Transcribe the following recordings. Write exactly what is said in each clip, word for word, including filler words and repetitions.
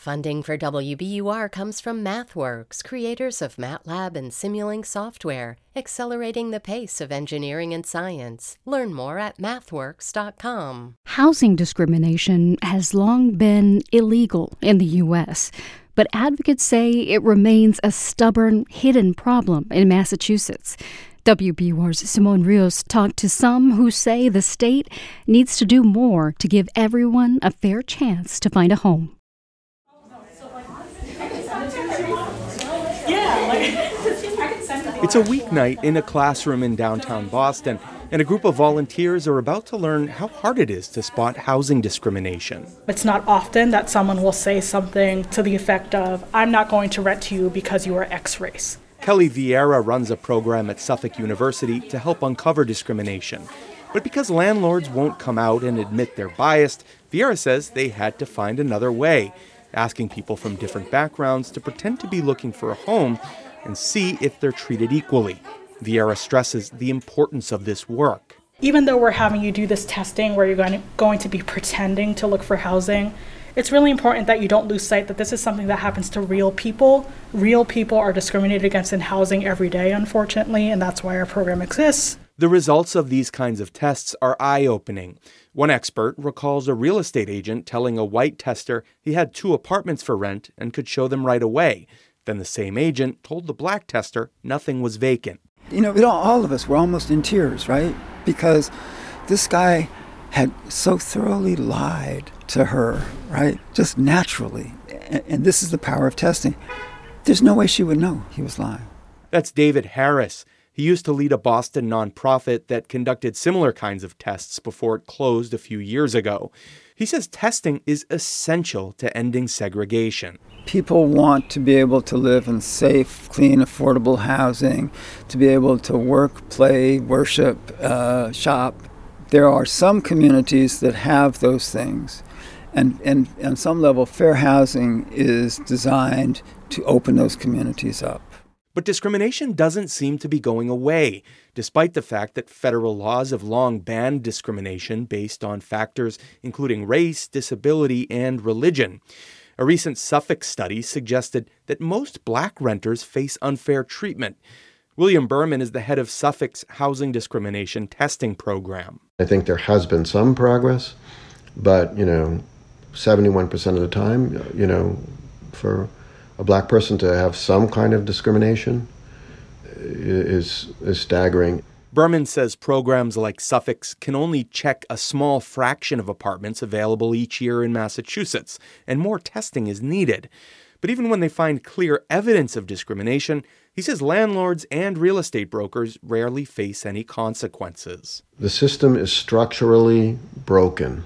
Funding for W B U R comes from MathWorks, creators of MATLAB and Simulink software, accelerating the pace of engineering and science. Learn more at mathworks dot com. Housing discrimination has long been illegal in the U S, but advocates say it remains a stubborn, hidden problem in Massachusetts. W B U R's Simone Rios talked to some who say the state needs to do more to give everyone a fair chance to find a home. It's a weeknight in a classroom in downtown Boston, and a group of volunteers are about to learn how hard it is to spot housing discrimination. It's not often that someone will say something to the effect of, "I'm not going to rent to you because you are X race." Kelly Vieira runs a program at Suffolk University to help uncover discrimination. But because landlords won't come out and admit they're biased, Vieira says they had to find another way, asking people from different backgrounds to pretend to be looking for a home and see if they're treated equally. Vieira stresses the importance of this work. Even though we're having you do this testing where you're going to, going to be pretending to look for housing, it's really important that you don't lose sight that this is something that happens to real people. Real people are discriminated against in housing every day, unfortunately, and that's why our program exists. The results of these kinds of tests are eye-opening. One expert recalls a real estate agent telling a white tester he had two apartments for rent and could show them right away. Then the same agent told the black tester nothing was vacant. You know, it all, all of us were almost in tears, right? Because this guy had so thoroughly lied to her, right? Just naturally. And, and this is the power of testing. There's no way she would know he was lying. That's David Harris. He used to lead a Boston nonprofit that conducted similar kinds of tests before it closed a few years ago. He says testing is essential to ending segregation. People want to be able to live in safe, clean, affordable housing, to be able to work, play, worship, uh, shop. There are some communities that have those things. And, and on some level, fair housing is designed to open those communities up. But discrimination doesn't seem to be going away, despite the fact that federal laws have long banned discrimination based on factors including race, disability, and religion. A recent Suffolk study suggested that most black renters face unfair treatment. William Berman is the head of Suffolk's housing discrimination testing program. I think there has been some progress, but, you know, seventy-one percent of the time, you know, for a black person to have some kind of discrimination is, is staggering. Berman says programs like Suffolk's can only check a small fraction of apartments available each year in Massachusetts, and more testing is needed. But even when they find clear evidence of discrimination, he says landlords and real estate brokers rarely face any consequences. The system is structurally broken,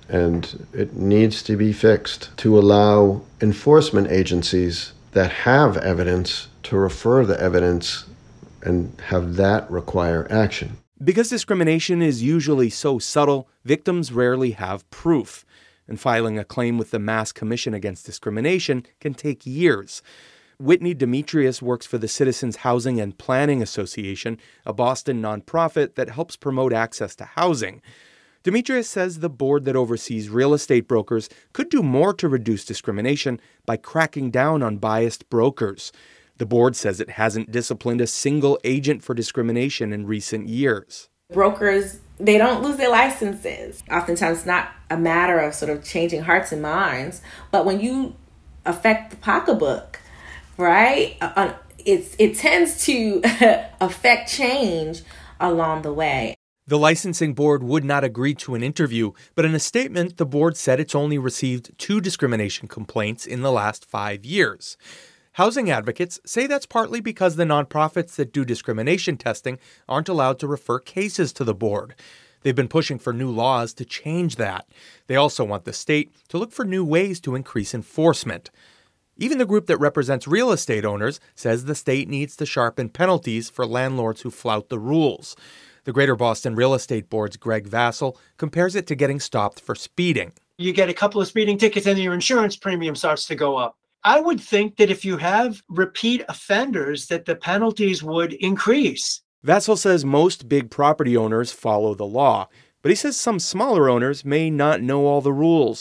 and it needs to be fixed to allow enforcement agencies that have evidence to refer the evidence and have that require action. Because discrimination is usually so subtle, victims rarely have proof. And filing a claim with the Mass Commission Against Discrimination can take years. Whitney Demetrius works for the Citizens Housing and Planning Association, a Boston nonprofit that helps promote access to housing. Demetrius says the board that oversees real estate brokers could do more to reduce discrimination by cracking down on biased brokers. The board says it hasn't disciplined a single agent for discrimination in recent years. Brokers, they don't lose their licenses. Oftentimes it's not a matter of sort of changing hearts and minds, but when you affect the pocketbook, right, uh, it's, it tends to affect change along the way. The licensing board would not agree to an interview, but in a statement, the board said it's only received two discrimination complaints in the last five years. Housing advocates say that's partly because the nonprofits that do discrimination testing aren't allowed to refer cases to the board. They've been pushing for new laws to change that. They also want the state to look for new ways to increase enforcement. Even the group that represents real estate owners says the state needs to sharpen penalties for landlords who flout the rules. The Greater Boston Real Estate Board's Greg Vassell compares it to getting stopped for speeding. You get a couple of speeding tickets and your insurance premium starts to go up. I would think that if you have repeat offenders, that the penalties would increase. Vassell says most big property owners follow the law, but he says some smaller owners may not know all the rules.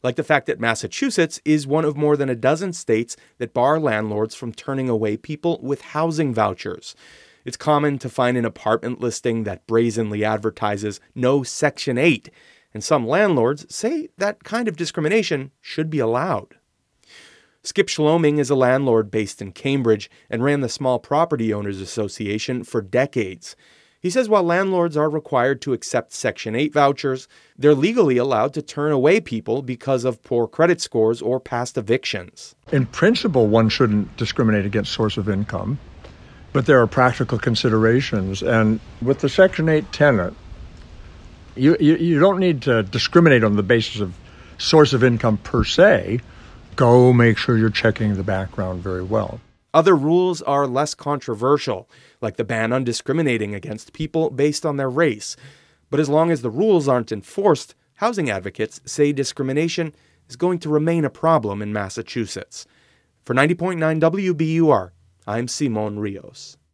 like the fact that Massachusetts is one of more than a dozen states that bar landlords from turning away people with housing vouchers. It's common to find an apartment listing that brazenly advertises no Section eight, and some landlords say that kind of discrimination should be allowed. Skip Schloming is a landlord based in Cambridge and ran the Small Property Owners Association for decades. He says while landlords are required to accept Section eight vouchers, they're legally allowed to turn away people because of poor credit scores or past evictions. In principle, one shouldn't discriminate against source of income, but there are practical considerations. And with the Section eight tenant, you, you, you don't need to discriminate on the basis of source of income per se. Go make sure you're checking the background very well. Other rules are less controversial, like the ban on discriminating against people based on their race. But as long as the rules aren't enforced, housing advocates say discrimination is going to remain a problem in Massachusetts. For ninety point nine W B U R, I'm Simon Rios.